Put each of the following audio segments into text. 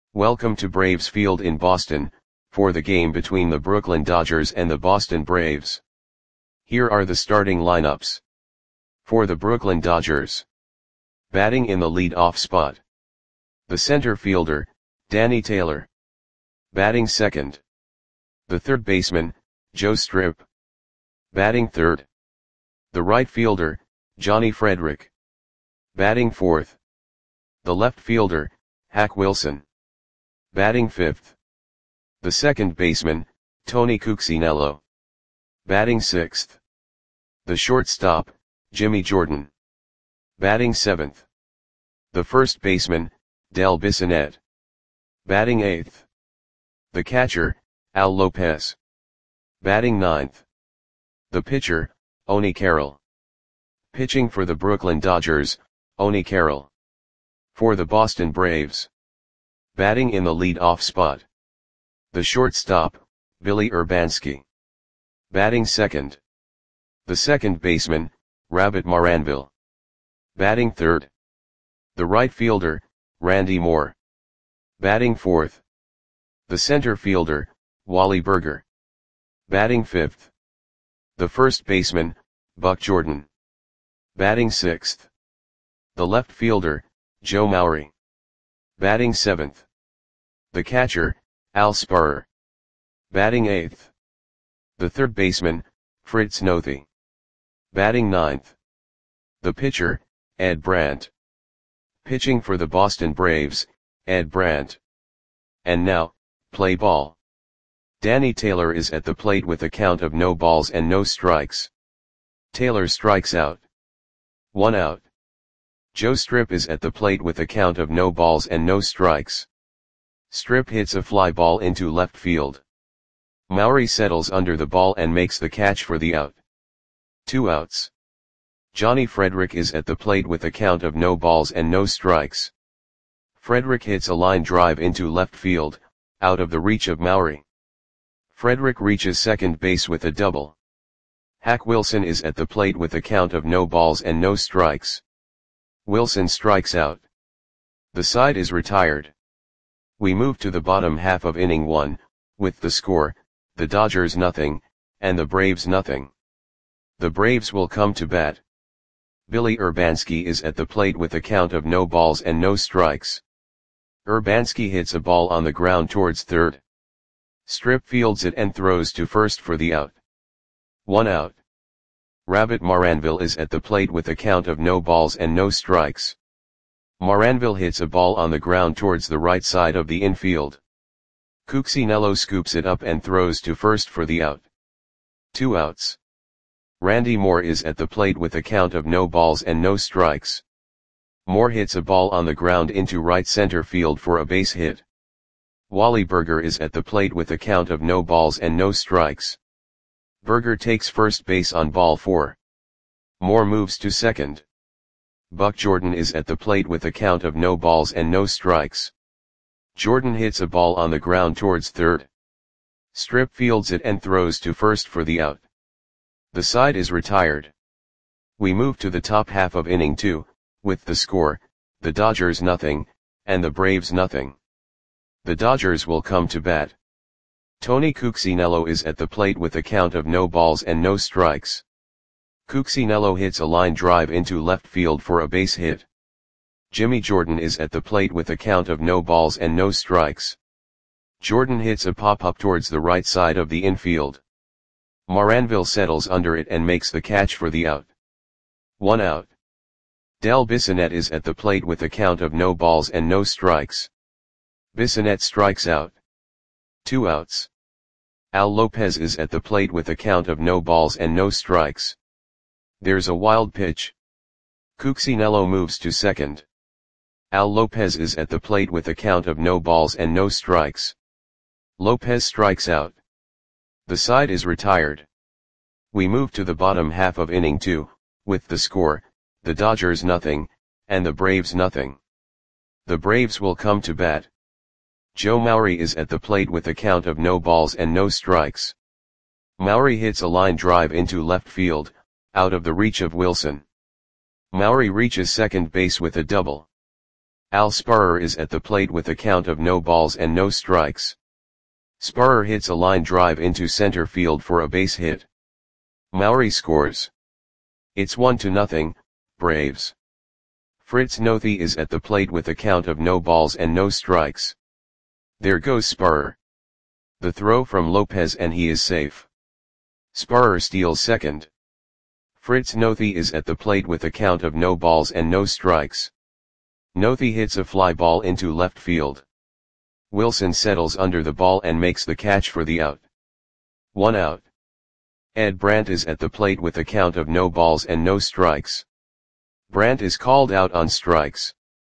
Welcome to Braves Field in Boston, for the game between the Brooklyn Dodgers and the Boston Braves. Here are the starting lineups. For the Brooklyn Dodgers. Batting in the lead-off spot. The center fielder, Danny Taylor. Batting second. The third baseman, Joe Strip. Batting third. The right fielder, Johnny Frederick. Batting fourth. The left fielder, Hack Wilson. Batting fifth. The second baseman, Tony Cuccinello. Batting sixth. The shortstop, Jimmy Jordan. Batting seventh. The first baseman, Del Bissonette. Batting eighth. The catcher, Al Lopez. Batting ninth. The pitcher, Oni Carroll. Pitching for the Brooklyn Dodgers, Oni Carroll. For the Boston Braves. Batting in the lead-off spot. The shortstop, Billy Urbanski. Batting second. The second baseman, Rabbit Maranville. Batting third. The right fielder, Randy Moore. Batting fourth. The center fielder, Wally Burger. Batting fifth. The first baseman, Buck Jordan. Batting sixth. The left fielder, Joe Maury. Batting seventh. The catcher, Al Sparrer. Batting eighth. The third baseman, Fritz Nothi. Batting ninth. The pitcher, Ed Brandt. Pitching for the Boston Braves, Ed Brandt. And now, play ball. Danny Taylor is at the plate with a count of no balls and no strikes. Taylor strikes out. 1 out. Joe Strip is at the plate with a count of no balls and no strikes. Strip hits a fly ball into left field. Maury settles under the ball and makes the catch for the out. 2 outs. Johnny Frederick is at the plate with a count of no balls and no strikes. Frederick hits a line drive into left field, out of the reach of Maury. Frederick reaches second base with a double. Hack Wilson is at the plate with a count of no balls and no strikes. Wilson strikes out. The side is retired. We move to the bottom half of inning 1, with the score, the Dodgers nothing, and the Braves nothing. The Braves will come to bat. Billy Urbanski is at the plate with a count of no balls and no strikes. Urbanski hits a ball on the ground towards third. Strip fields it and throws to first for the out. 1 out. Rabbit Maranville is at the plate with a count of no balls and no strikes. Maranville hits a ball on the ground towards the right side of the infield. Cuccinello scoops it up and throws to first for the out. 2 outs. Randy Moore is at the plate with a count of no balls and no strikes. Moore hits a ball on the ground into right center field for a base hit. Wally Burger is at the plate with a count of no balls and no strikes. Burger takes first base on ball 4. Moore moves to second. Buck Jordan is at the plate with a count of no balls and no strikes. Jordan hits a ball on the ground towards third. Strip fields it and throws to first for the out. The side is retired. We move to the top half of inning 2, with the score, the Dodgers nothing, and the Braves nothing. The Dodgers will come to bat. Tony Cuccinello is at the plate with a count of no balls and no strikes. Cuccinello hits a line drive into left field for a base hit. Jimmy Jordan is at the plate with a count of no balls and no strikes. Jordan hits a pop-up towards the right side of the infield. Maranville settles under it and makes the catch for the out. 1 out. Del Bissonette is at the plate with a count of no balls and no strikes. Bissonette strikes out. 2 outs. Al Lopez is at the plate with a count of no balls and no strikes. There's a wild pitch. Cuccinello moves to second. Al Lopez is at the plate with a count of no balls and no strikes. Lopez strikes out. The side is retired. We move to the bottom half of inning 2, with the score, the Dodgers nothing, and the Braves nothing. The Braves will come to bat. Joe Maury is at the plate with a count of no balls and no strikes. Maury hits a line drive into left field, out of the reach of Wilson. Maury reaches second base with a double. Al Sparrer is at the plate with a count of no balls and no strikes. Sparrer hits a line drive into center field for a base hit. Mowrey scores. It's 1-0, Braves. Fritz Nothi is at the plate with a count of no balls and no strikes. There goes Sparrer. The throw from Lopez and he is safe. Sparrer steals second. Fritz Nothi is at the plate with a count of no balls and no strikes. Nothi hits a fly ball into left field. Wilson settles under the ball and makes the catch for the out. 1 out. Ed Brandt is at the plate with a count of no balls and no strikes. Brandt is called out on strikes.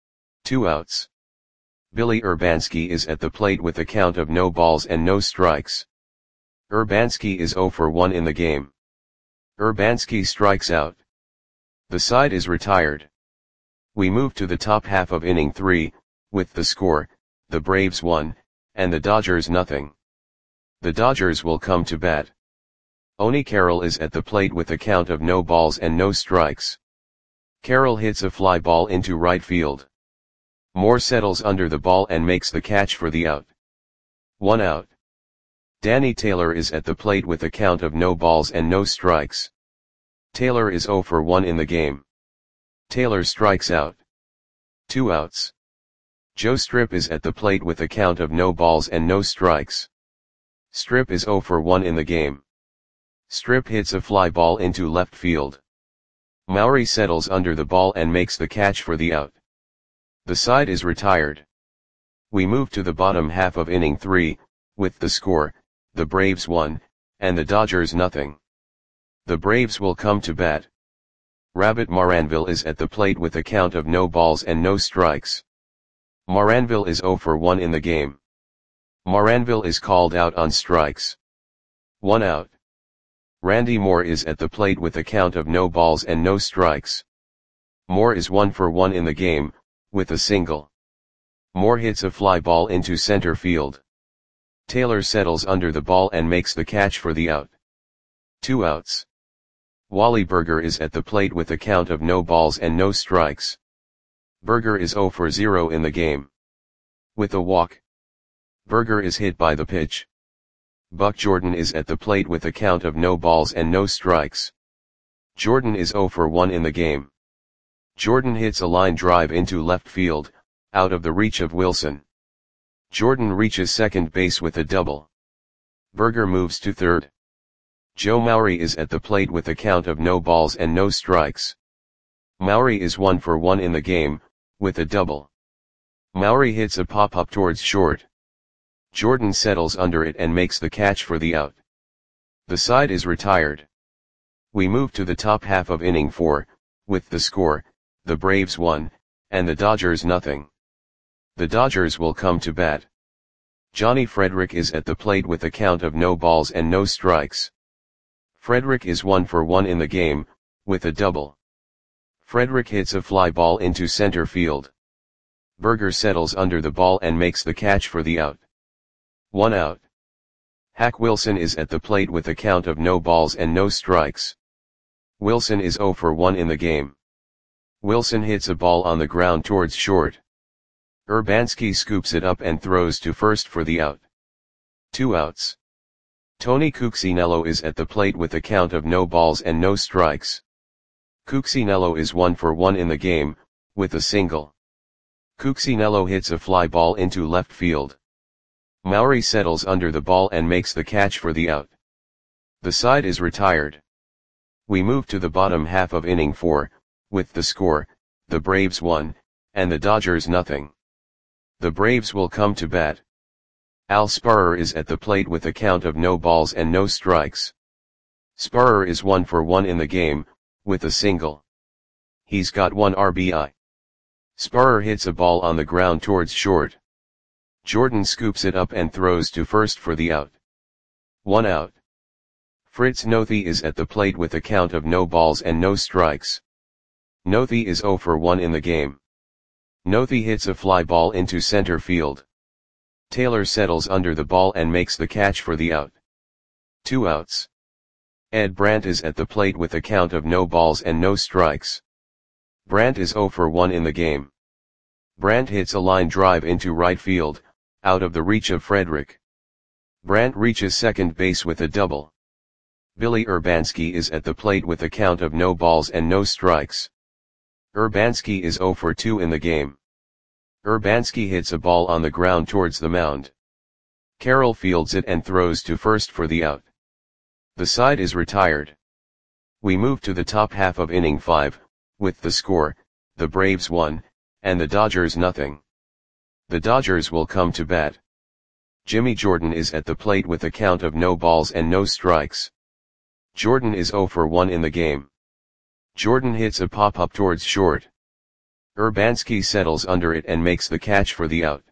2 outs. Billy Urbanski is at the plate with a count of no balls and no strikes. Urbanski is 0 for 1 in the game. Urbanski strikes out. The side is retired. We move to the top half of inning 3, with the score, the Braves 1, and the Dodgers nothing. The Dodgers will come to bat. Oni Carroll is at the plate with a count of no balls and no strikes. Carroll hits a fly ball into right field. Moore settles under the ball and makes the catch for the out. 1 out. Danny Taylor is at the plate with a count of no balls and no strikes. Taylor is 0 for 1 in the game. Taylor strikes out. 2 outs. Joe Strip is at the plate with a count of no balls and no strikes. Strip is 0 for 1 in the game. Strip hits a fly ball into left field. Mowrey settles under the ball and makes the catch for the out. The side is retired. We move to the bottom half of inning 3, with the score, the Braves 1, and the Dodgers nothing. The Braves will come to bat. Rabbit Maranville is at the plate with a count of no balls and no strikes. Maranville is 0 for 1 in the game. Maranville is called out on strikes. 1 out. Randy Moore is at the plate with a count of no balls and no strikes. Moore is 1 for 1 in the game, with a single. Moore hits a fly ball into center field. Taylor settles under the ball and makes the catch for the out. 2 outs. Wally Berger is at the plate with a count of no balls and no strikes. Berger is 0 for 0 in the game. With a walk. Berger is hit by the pitch. Buck Jordan is at the plate with a count of no balls and no strikes. Jordan is 0 for 1 in the game. Jordan hits a line drive into left field, out of the reach of Wilson. Jordan reaches second base with a double. Berger moves to third. Joe Mowrey is at the plate with a count of no balls and no strikes. Mowrey is 1 for 1 in the game, with a double. Mowrey hits a pop-up towards short. Jordan settles under it and makes the catch for the out. The side is retired. We move to the top half of inning 4, with the score, the Braves 1, and the Dodgers nothing. The Dodgers will come to bat. Johnny Frederick is at the plate with a count of no balls and no strikes. Frederick is 1 for 1 in the game, with a double. Frederick hits a fly ball into center field. Berger settles under the ball and makes the catch for the out. 1 out. Hack Wilson is at the plate with a count of no balls and no strikes. Wilson is 0 for 1 in the game. Wilson hits a ball on the ground towards short. Urbanski scoops it up and throws to first for the out. 2 outs. Tony Cuccinello is at the plate with a count of no balls and no strikes. Cuccinello is 1 for 1 in the game, with a single. Cuccinello hits a fly ball into left field. Mowrey settles under the ball and makes the catch for the out. The side is retired. We move to the bottom half of inning 4, with the score, the Braves 1, and the Dodgers nothing. The Braves will come to bat. Al Sparrer is at the plate with a count of no balls and no strikes. Sparrer is 1 for 1 in the game, with a single. He's got 1 RBI. Sparrer hits a ball on the ground towards short. Jordan scoops it up and throws to first for the out. 1 out. Fritz Nothi is at the plate with a count of no balls and no strikes. Nothi is 0 for 1 in the game. Nothi hits a fly ball into center field. Taylor settles under the ball and makes the catch for the out. 2 outs. Ed Brandt is at the plate with a count of no balls and no strikes. Brandt is 0 for 1 in the game. Brandt hits a line drive into right field, out of the reach of Frederick. Brandt reaches second base with a double. Billy Urbanski is at the plate with a count of no balls and no strikes. Urbanski is 0 for 2 in the game. Urbanski hits a ball on the ground towards the mound. Carroll fields it and throws to first for the out. The side is retired. We move to the top half of inning 5, with the score, the Braves 1, and the Dodgers nothing. The Dodgers will come to bat. Jimmy Jordan is at the plate with a count of no balls and no strikes. Jordan is 0 for 1 in the game. Jordan hits a pop-up towards short. Urbanski settles under it and makes the catch for the out.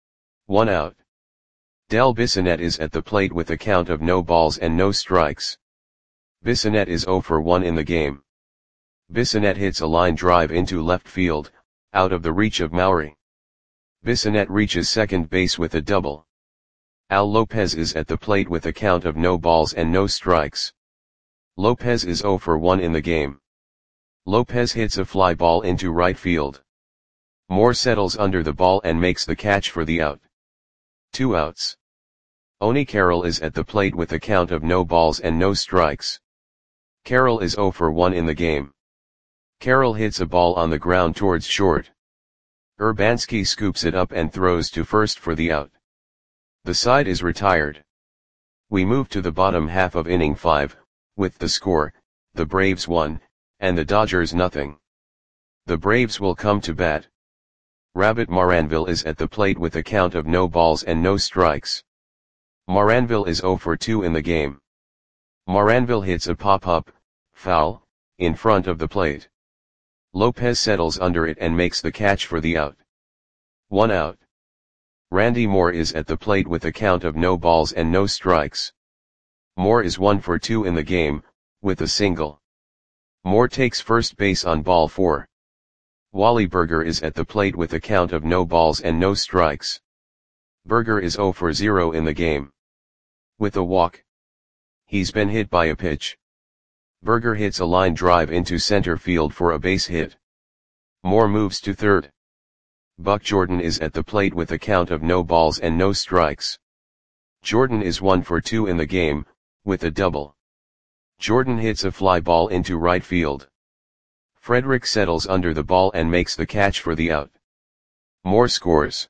1 out. Del Bissonette is at the plate with a count of no balls and no strikes. Bissonette is 0 for 1 in the game. Bissonette hits a line drive into left field, out of the reach of Maury. Bissonette reaches second base with a double. Al Lopez is at the plate with a count of no balls and no strikes. Lopez is 0 for 1 in the game. Lopez hits a fly ball into right field. Moore settles under the ball and makes the catch for the out. 2 outs. Oni Carroll is at the plate with a count of no balls and no strikes. Carroll is 0 for 1 in the game. Carroll hits a ball on the ground towards short. Urbanski scoops it up and throws to first for the out. The side is retired. We move to the bottom half of inning 5, with the score, the Braves 1, and the Dodgers nothing. The Braves will come to bat. Rabbit Maranville is at the plate with a count of no balls and no strikes. Maranville is 0 for 2 in the game. Maranville hits a pop-up, foul, in front of the plate. Lopez settles under it and makes the catch for the out. 1 out. Randy Moore is at the plate with a count of no balls and no strikes. Moore is 1 for 2 in the game, with a single. Moore takes first base on ball 4. Wally Berger is at the plate with a count of no balls and no strikes. Berger is 0 for 0 in the game. With a walk. He's been hit by a pitch. Berger hits a line drive into center field for a base hit. Moore moves to third. Buck Jordan is at the plate with a count of no balls and no strikes. Jordan is 1 for 2 in the game, with a double. Jordan hits a fly ball into right field. Frederick settles under the ball and makes the catch for the out. Moore scores.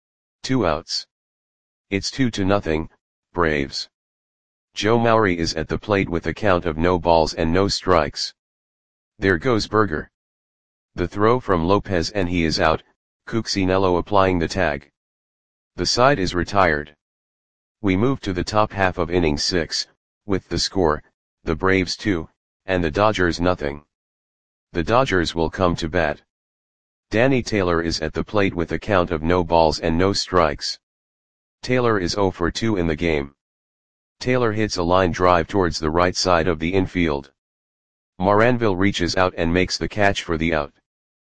2 outs. It's 2-0, Braves. Joe Maury is at the plate with a count of no balls and no strikes. There goes Berger. The throw from Lopez and he is out, Cuccinello applying the tag. The side is retired. We move to the top half of inning 6, with the score, the Braves 2, and the Dodgers nothing. The Dodgers will come to bat. Danny Taylor is at the plate with a count of no balls and no strikes. Taylor is 0 for 2 in the game. Taylor hits a line drive towards the right side of the infield. Maranville reaches out and makes the catch for the out.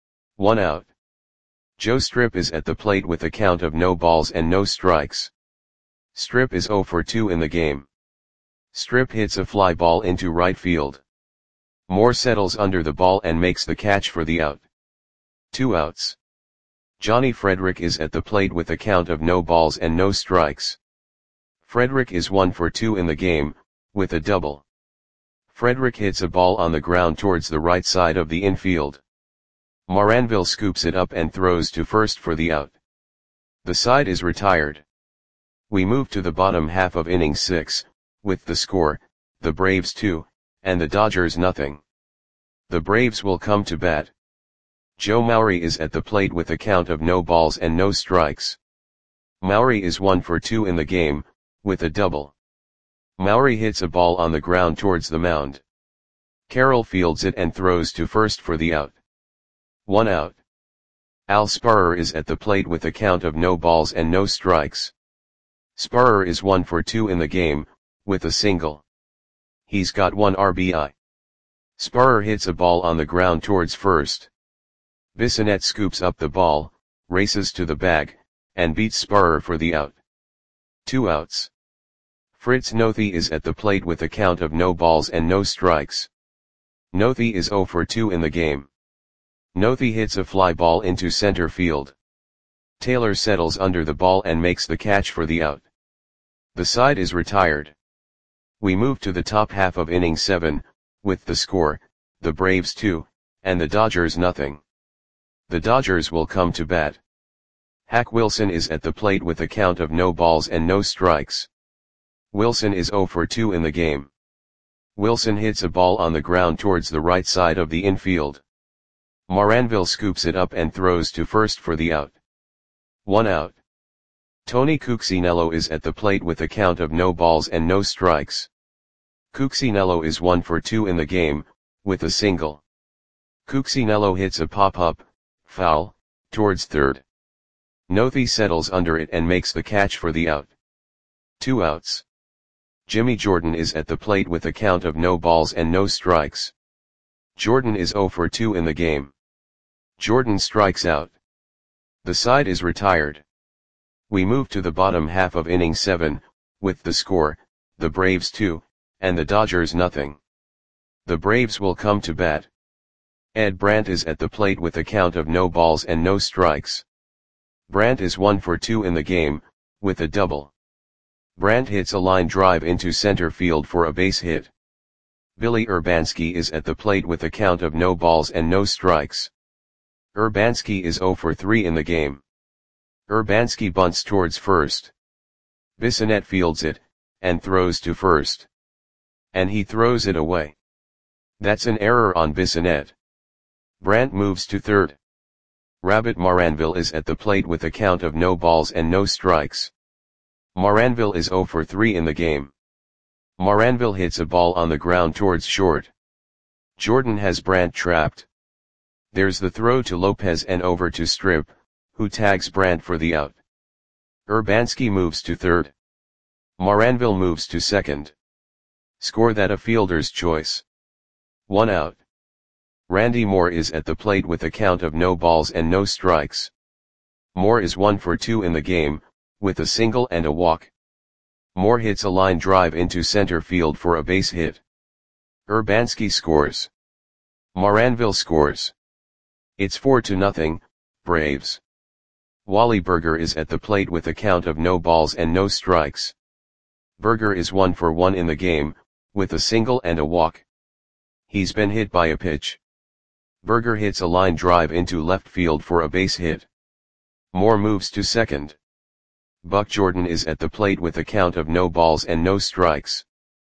1 out. Joe Strip is at the plate with a count of no balls and no strikes. Strip is 0 for 2 in the game. Strip hits a fly ball into right field. Moore settles under the ball and makes the catch for the out. 2 outs. Johnny Frederick is at the plate with a count of no balls and no strikes. Frederick is 1 for 2 in the game, with a double. Frederick hits a ball on the ground towards the right side of the infield. Maranville scoops it up and throws to first for the out. The side is retired. We move to the bottom half of inning 6, with the score, the Braves 2, and the Dodgers nothing. The Braves will come to bat. Joe Maury is at the plate with a count of no balls and no strikes. Maury is 1 for 2 in the game, with a double. Maury hits a ball on the ground towards the mound. Carroll fields it and throws to first for the out. 1 out. Al Sparrer is at the plate with a count of no balls and no strikes. Sparrer is 1 for 2 in the game, with a single. He's got 1 RBI. Sparrer hits a ball on the ground towards first. Bissonette scoops up the ball, races to the bag, and beats Sparrer for the out. 2 outs. Fritz Nothi is at the plate with a count of no balls and no strikes. Nothi is 0 for 2 in the game. Nothi hits a fly ball into center field. Taylor settles under the ball and makes the catch for the out. The side is retired. We move to the top half of inning 7, with the score, the Braves 2, and the Dodgers nothing. The Dodgers will come to bat. Hack Wilson is at the plate with a count of no balls and no strikes. Wilson is 0 for 2 in the game. Wilson hits a ball on the ground towards the right side of the infield. Moranville scoops it up and throws to first for the out. 1 out. Tony Cuccinello is at the plate with a count of no balls and no strikes. Cuccinello is 1 for 2 in the game, with a single. Cuccinello hits a pop-up, foul, towards third. Nothey settles under it and makes the catch for the out. 2 outs. Jimmy Jordan is at the plate with a count of no balls and no strikes. Jordan is 0 for 2 in the game. Jordan strikes out. The side is retired. We move to the bottom half of inning 7, with the score, the Braves 2, and the Dodgers nothing. The Braves will come to bat. Ed Brandt is at the plate with a count of no balls and no strikes. Brandt is 1 for 2 in the game, with a double. Brandt hits a line drive into center field for a base hit. Billy Urbanski is at the plate with a count of no balls and no strikes. Urbanski is 0 for 3 in the game. Urbanski bunts towards first. Bissonette fields it, and throws to first. And he throws it away. That's an error on Bissonette. Brandt moves to third. Rabbit Moranville is at the plate with a count of no balls and no strikes. Moranville is 0 for 3 in the game. Moranville hits a ball on the ground towards short. Jordan has Brandt trapped. There's the throw to Lopez and over to Strip, who tags Brandt for the out. Urbanski moves to third. Moranville moves to second. Score that a fielder's choice. 1 out. Randy Moore is at the plate with a count of no balls and no strikes. Moore is 1 for 2 in the game, with a single and a walk. Moore hits a line drive into center field for a base hit. Urbanski scores. Moranville scores. It's 4-0, Braves. Wally Berger is at the plate with a count of no balls and no strikes. Berger is 1 for 1 in the game, with a single and a walk. He's been hit by a pitch. Berger hits a line drive into left field for a base hit. Moore moves to second. Buck Jordan is at the plate with a count of no balls and no strikes.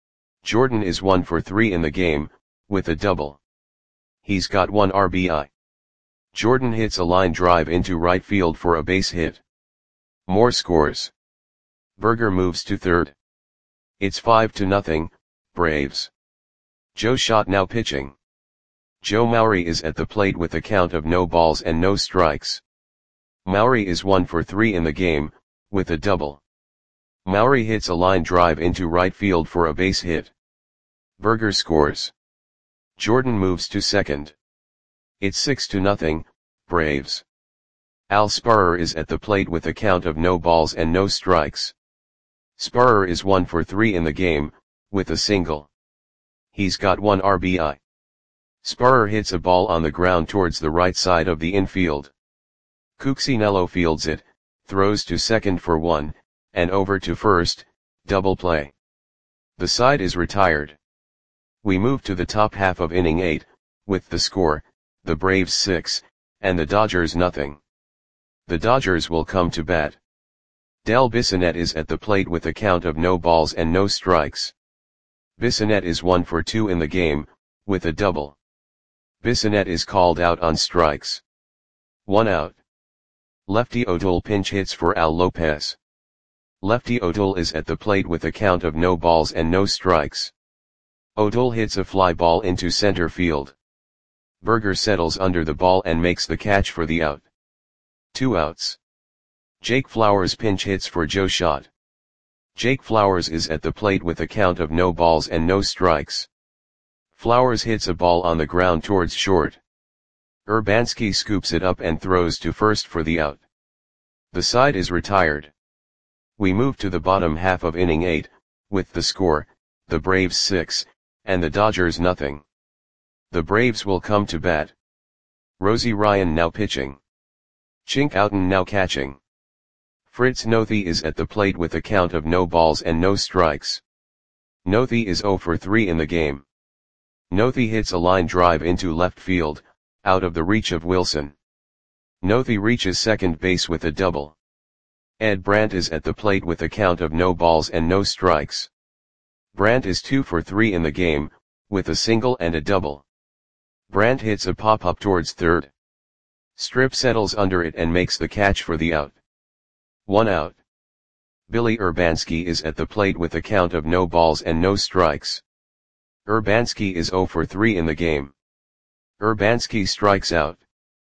Jordan is 1 for 3 in the game, with a double. He's got 1 RBI. Jordan hits a line drive into right field for a base hit. Moore scores. Berger moves to third. It's 5-0, Braves. Joe Schott now pitching. Joe Maury is at the plate with a count of no balls and no strikes. Maury is 1 for 3 in the game, with a double. Maury hits a line drive into right field for a base hit. Berger scores. Jordan moves to second. It's 6-0, Braves. Al Sparrer is at the plate with a count of no balls and no strikes. Sparrer is 1 for 3 in the game, with a single. He's got 1 RBI. Sparrer hits a ball on the ground towards the right side of the infield. Cuccinello fields it, throws to second for 1, and over to first, double play. The side is retired. We move to the top half of inning 8, with the score, the Braves 6, and the Dodgers nothing. The Dodgers will come to bat. Del Bissonette is at the plate with a count of no balls and no strikes. Bissonette is 1 for 2 in the game, with a double. Bissonette is called out on strikes. 1 out. Lefty O'Toole pinch hits for Al Lopez. Lefty O'Toole is at the plate with a count of no balls and no strikes. O'Toole hits a fly ball into center field. Berger settles under the ball and makes the catch for the out. 2 outs. Jake Flowers pinch hits for Joe Schott. Jake Flowers is at the plate with a count of no balls and no strikes. Flowers hits a ball on the ground towards short. Urbanski scoops it up and throws to first for the out. The side is retired. We move to the bottom half of inning 8, with the score, the Braves 6, and the Dodgers nothing. The Braves will come to bat. Rosie Ryan now pitching. Chink Outen now catching. Fritz Nothi is at the plate with a count of no balls and no strikes. Nothi is 0 for 3 in the game. Nothi hits a line drive into left field, out of the reach of Wilson. Nothi reaches second base with a double. Ed Brandt is at the plate with a count of no balls and no strikes. Brandt is 2 for 3 in the game, with a single and a double. Brandt hits a pop-up towards third. Strip settles under it and makes the catch for the out. 1 out. Billy Urbanski is at the plate with a count of no balls and no strikes. Urbanski is 0 for 3 in the game. Urbanski strikes out.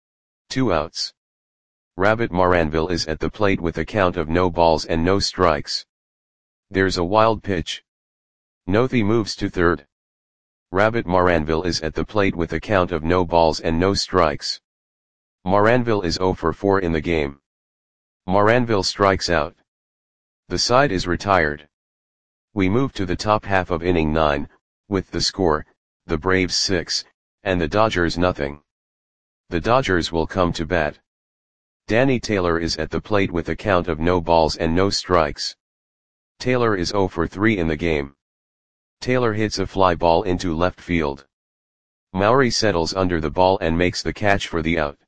2 outs. Rabbit Maranville is at the plate with a count of no balls and no strikes. There's a wild pitch. Nothi moves to third. Rabbit Maranville is at the plate with a count of no balls and no strikes. Maranville is 0 for 4 in the game. Maranville strikes out. The side is retired. We move to the top half of inning 9, with the score, the Braves 6, and the Dodgers nothing. The Dodgers will come to bat. Danny Taylor is at the plate with a count of no balls and no strikes. Taylor is 0 for 3 in the game. Taylor hits a fly ball into left field. Maury settles under the ball and makes the catch for the out.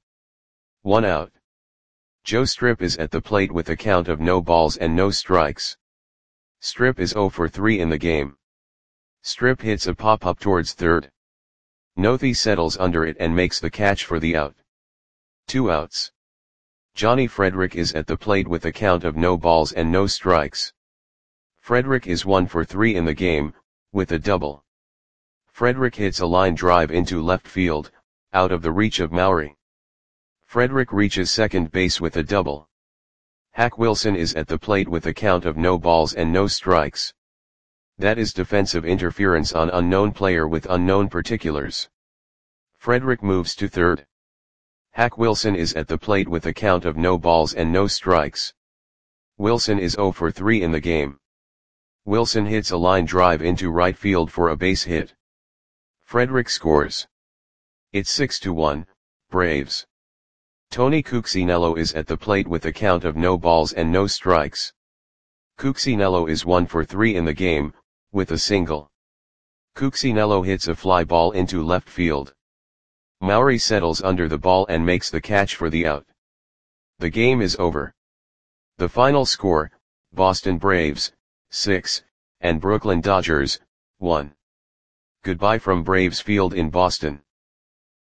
1 out. Joe Strip is at the plate with a count of no balls and no strikes. Strip is 0 for 3 in the game. Strip hits a pop-up towards third. Nothi settles under it and makes the catch for the out. 2 outs. Johnny Frederick is at the plate with a count of no balls and no strikes. Frederick is 1 for 3 in the game, with a double. Frederick hits a line drive into left field, out of the reach of Maury. Frederick reaches second base with a double. Hack Wilson is at the plate with a count of no balls and no strikes. That is defensive interference on unknown player with unknown particulars. Frederick moves to third. Hack Wilson is at the plate with a count of no balls and no strikes. Wilson is 0 for 3 in the game. Wilson hits a line drive into right field for a base hit. Frederick scores. It's 6-1, Braves. Tony Cuccinello is at the plate with a count of no balls and no strikes. Cuccinello is 1 for 3 in the game, with a single. Cuccinello hits a fly ball into left field. Maury settles under the ball and makes the catch for the out. The game is over. The final score, Boston Braves, 6, and Brooklyn Dodgers, 1. Goodbye from Braves Field in Boston.